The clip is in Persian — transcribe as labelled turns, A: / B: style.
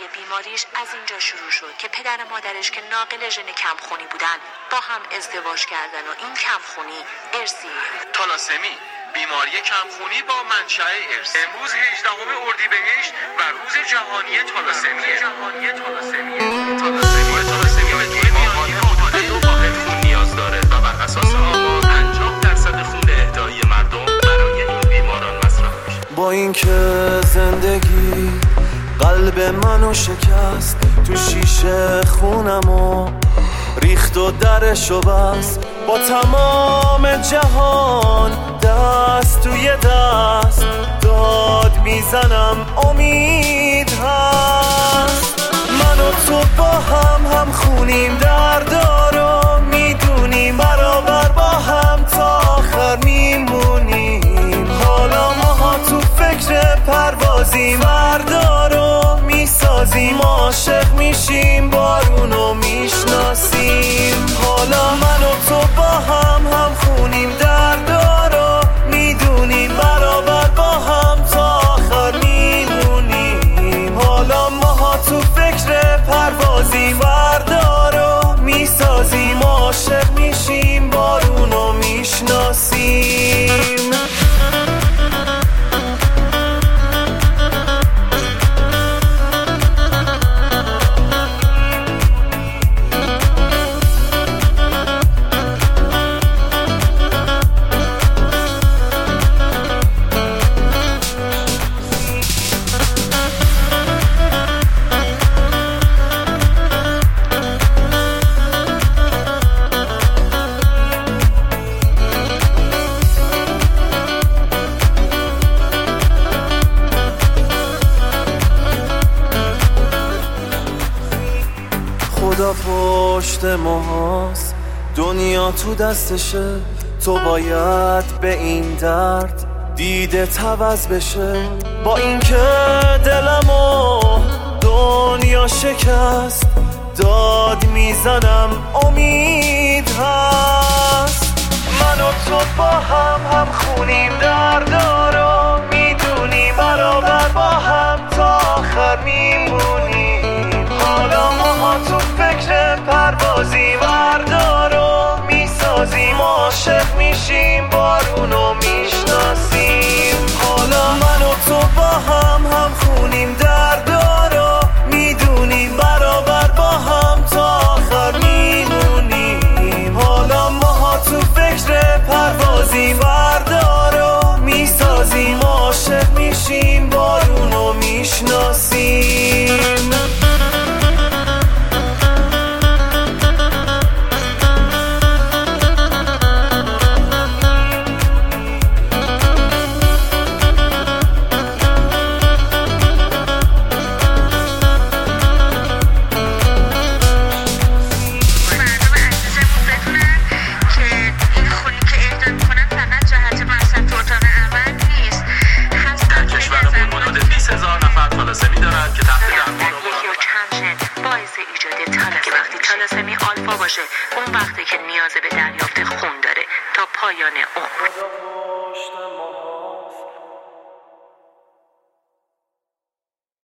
A: ماجرای بیماریش از اینجا شروع شد که پدر مادرش که ناقل ژن کمخونی بودن با هم ازدواج کردن و این کمخونی ارثیه.
B: تالاسمی، بیماری کمخونی با منشأ ارث. امروز 18 اردیبهشت و روز جهانی تالاسمیه. تالاسمی به طور میانگین حدود 2 واحد خون نیاز داره و بر اساس آمار 50% خون اهدایی مردم برای این بیماران مصرف میشه.
C: با اینکه زندگی قلب منو شکست، تو شیشه خونمو ریخت و درشو بست، با تمام جهان دست توی دست داد میزنم امید هست. من و تو با هم خونیم دردارو میدونیم، برابر با هم تا آخر میمونیم. حالا ماها تو فکر پروازیم، بردارو میسازیم، عاشق میشیم، بارونو میشناسیم. حالا من و تو با هم خونیم دردارو میدونیم، برابر با هم تا آخر میمونیم. حالا ماها تو فکر پروازیم، بردارو میسازیم، عاشق میشیم، بارونو میشناسیم. خدا پشت ماست، دنیا تو دستشه، تو باید به این درد دیده عوض بشه. با اینکه دلمو دنیا شکست، داد میزنم امید هست. من و تو با هم خونیم دردارو میدونیم، برابر با هم تا آخر میمونیم. حالا ماها تو فکر پروازیم، بردارو میسازیم، عاشق میشیم، بارونو میشناسیم. حالا من و تو با هم خونیم دردارو میدونیم، برابر با هم تا آخر میمونیم. حالا ماها تو فکر پروازیم، بردارو میسازیم، عاشق میشیم، بارونو میشناسیم.
A: تالاسمی آلفا باشه، اون وقتی که نیاز به دریافت خون داره تا پایان عمر.